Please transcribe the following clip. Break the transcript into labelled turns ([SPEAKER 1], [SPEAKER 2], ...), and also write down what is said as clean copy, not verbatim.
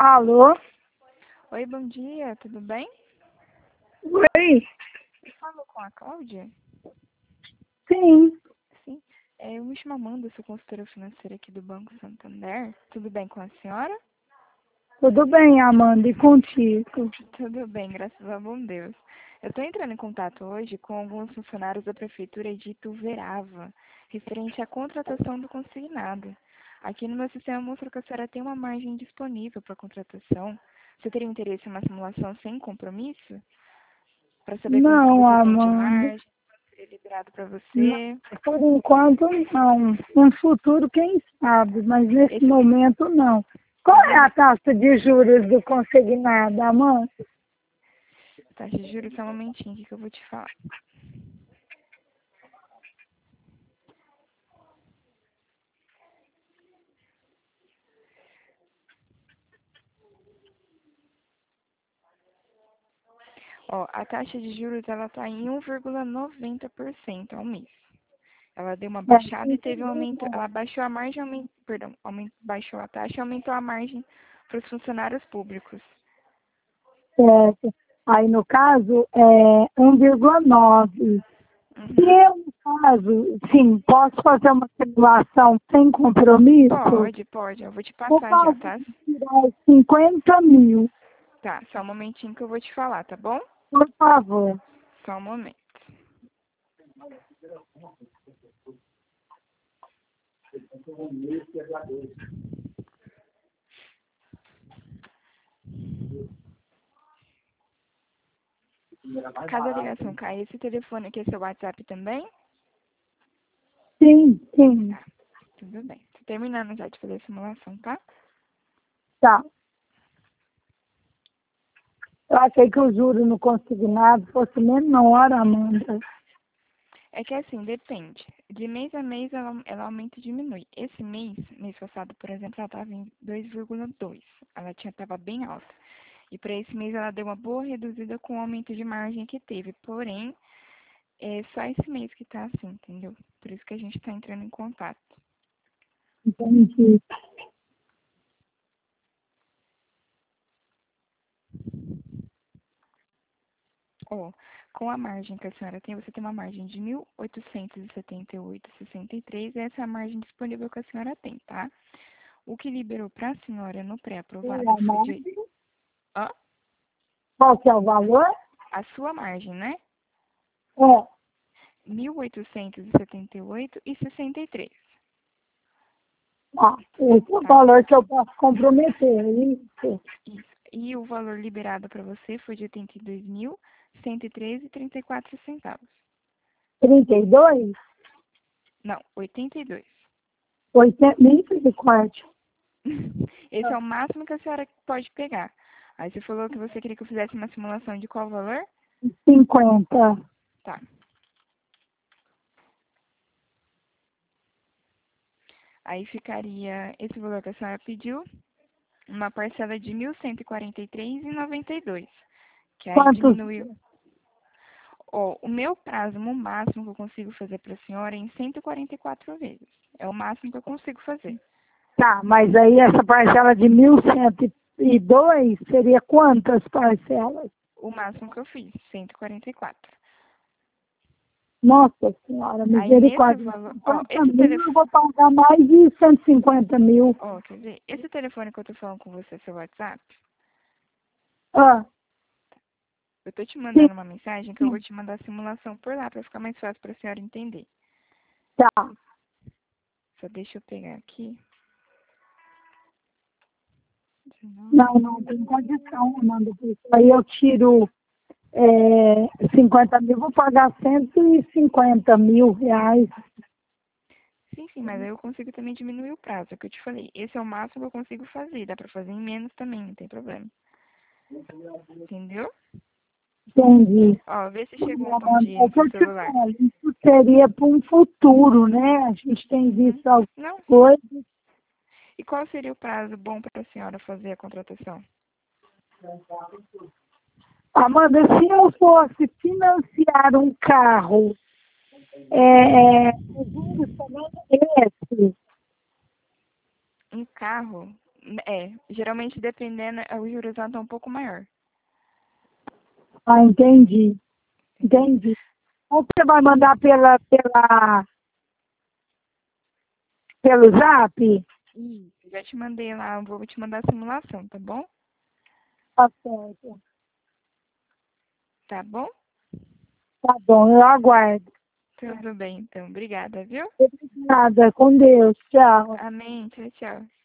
[SPEAKER 1] Alô?
[SPEAKER 2] Oi, bom dia, tudo bem?
[SPEAKER 1] Oi?
[SPEAKER 2] Eu falo com a Cláudia?
[SPEAKER 1] Sim,
[SPEAKER 2] Sim. Eu me chamo Amanda, sou consultora financeira aqui do Banco Santander. Tudo bem com a senhora?
[SPEAKER 1] tudo bem, Amanda, e contigo?
[SPEAKER 2] Tudo bem, graças a bom Deus. Eu estou entrando em contato hoje com alguns funcionários da Prefeitura de Ituverava, referente à contratação do consignado. Aqui no meu sistema mostra que a senhora tem uma margem disponível para contratação. Você teria interesse em uma simulação sem compromisso? Para saber quanto que
[SPEAKER 1] Não,
[SPEAKER 2] você tem de
[SPEAKER 1] Amanda,
[SPEAKER 2] margem, quanto seria liberado para
[SPEAKER 1] não,
[SPEAKER 2] você?
[SPEAKER 1] por enquanto não. No futuro, quem sabe, mas nesse
[SPEAKER 2] Esse
[SPEAKER 1] momento não. Qual é a taxa de juros do consignado, Amanda?
[SPEAKER 2] taxa de juros, só um momentinho aqui que eu vou te falar. Ó, a taxa de juros ela está em 1,90% ao mês. Ela deu uma baixada e teve um aumento, ela baixou a margem, perdão, baixou a taxa e aumentou a margem para os funcionários públicos.
[SPEAKER 1] Certo. Aí, no caso, é 1,9. Se
[SPEAKER 2] Uhum.
[SPEAKER 1] eu, no caso, sim, posso fazer uma simulação sem compromisso?
[SPEAKER 2] Pode, eu vou te
[SPEAKER 1] Por
[SPEAKER 2] passar já,
[SPEAKER 1] favor,
[SPEAKER 2] tá?
[SPEAKER 1] tirar 50 mil,
[SPEAKER 2] Tá, só um momentinho que eu vou te falar, tá bom?
[SPEAKER 1] por favor.
[SPEAKER 2] Só um momento. Caso a ligação caia, esse telefone aqui é seu WhatsApp também?
[SPEAKER 1] Sim, sim,
[SPEAKER 2] Tá, tudo bem. Tô terminando já de fazer a simulação, tá?
[SPEAKER 1] tá. Eu achei que o juro no consignado fosse menor, Amanda.
[SPEAKER 2] É que assim, depende. De mês a mês ela aumenta e diminui. Esse mês passado, por exemplo, ela estava em 2,2. Ela estava bem alta. E para esse mês ela deu uma boa reduzida com o aumento de margem que teve. Porém, é só esse mês que está assim, entendeu? Por isso que a gente está entrando em contato.
[SPEAKER 1] Entendi.
[SPEAKER 2] Ó, com a margem que a senhora tem, você tem uma margem de 1.878,63. Essa é a margem disponível que a senhora tem, tá? O que liberou para a senhora no
[SPEAKER 1] E
[SPEAKER 2] pré-aprovado
[SPEAKER 1] a
[SPEAKER 2] foi de...
[SPEAKER 1] margem?
[SPEAKER 2] Ó,
[SPEAKER 1] Qual que é o valor?
[SPEAKER 2] a sua margem, né?
[SPEAKER 1] É,
[SPEAKER 2] 1.878,63,
[SPEAKER 1] tá. Esse é o
[SPEAKER 2] tá?
[SPEAKER 1] valor que eu posso comprometer, é isso.
[SPEAKER 2] Isso. E o valor liberado para você foi de 82.113,34 centavos.
[SPEAKER 1] 32?
[SPEAKER 2] Não, 82.
[SPEAKER 1] 80 de corte.
[SPEAKER 2] Esse é o máximo que a senhora pode pegar. Aí você falou que você queria que eu fizesse uma simulação de qual valor?
[SPEAKER 1] 50.
[SPEAKER 2] Tá. Aí ficaria esse valor que a senhora pediu, uma parcela de 1.143,92, que aí
[SPEAKER 1] Quantos?
[SPEAKER 2] diminuiu. Ó, o meu prazo, o máximo que eu consigo fazer para a senhora é em 144 vezes. É o máximo que eu consigo fazer.
[SPEAKER 1] Tá, mas aí essa parcela de 1.102 seria quantas parcelas?
[SPEAKER 2] O máximo que eu fiz, 144.
[SPEAKER 1] Nossa Senhora,
[SPEAKER 2] Aí nesse
[SPEAKER 1] misericórdia.
[SPEAKER 2] valor, ó,
[SPEAKER 1] 50
[SPEAKER 2] esse
[SPEAKER 1] mil, eu
[SPEAKER 2] telefone,
[SPEAKER 1] vou pagar mais de 150 mil.
[SPEAKER 2] ó, quer ver? Esse telefone que eu tô falando com você, seu WhatsApp,
[SPEAKER 1] Ah,
[SPEAKER 2] eu tô te
[SPEAKER 1] sim,
[SPEAKER 2] mandando uma mensagem que eu vou te mandar a simulação por lá para ficar mais fácil para a senhora entender.
[SPEAKER 1] tá.
[SPEAKER 2] Só deixa eu pegar aqui. 19.
[SPEAKER 1] Não tem condição, Amanda. Porque aí eu tiro 50 mil, vou pagar 150 mil reais.
[SPEAKER 2] Sim, mas aí eu consigo também diminuir o prazo, é o que eu te falei. Esse é o máximo que eu consigo fazer, dá para fazer em menos também, não tem problema. Entendeu?
[SPEAKER 1] Entendi.
[SPEAKER 2] Ó, vê se chegou um bom
[SPEAKER 1] Amanda,
[SPEAKER 2] dia
[SPEAKER 1] é
[SPEAKER 2] no
[SPEAKER 1] que
[SPEAKER 2] seu
[SPEAKER 1] eu te
[SPEAKER 2] celular.
[SPEAKER 1] falo, isso seria para um futuro, né? A gente tem
[SPEAKER 2] Uhum.
[SPEAKER 1] visto algumas
[SPEAKER 2] Não, sim.
[SPEAKER 1] coisas.
[SPEAKER 2] E qual seria o prazo bom para a senhora fazer a contratação?
[SPEAKER 1] Amanda, se eu fosse financiar um carro, os juros também é esse.
[SPEAKER 2] Um carro? Geralmente dependendo, o juros alto é um pouco maior.
[SPEAKER 1] Ah, entendi. Entendi. Ou você vai mandar pelo Zap?
[SPEAKER 2] Já te mandei lá, eu vou te mandar a simulação, tá bom?
[SPEAKER 1] Tá certo.
[SPEAKER 2] Tá bom?
[SPEAKER 1] Tá bom, eu aguardo.
[SPEAKER 2] Tudo bem, então. Obrigada, viu?
[SPEAKER 1] Obrigada, com Deus. Tchau.
[SPEAKER 2] Amém. Tchau, tchau.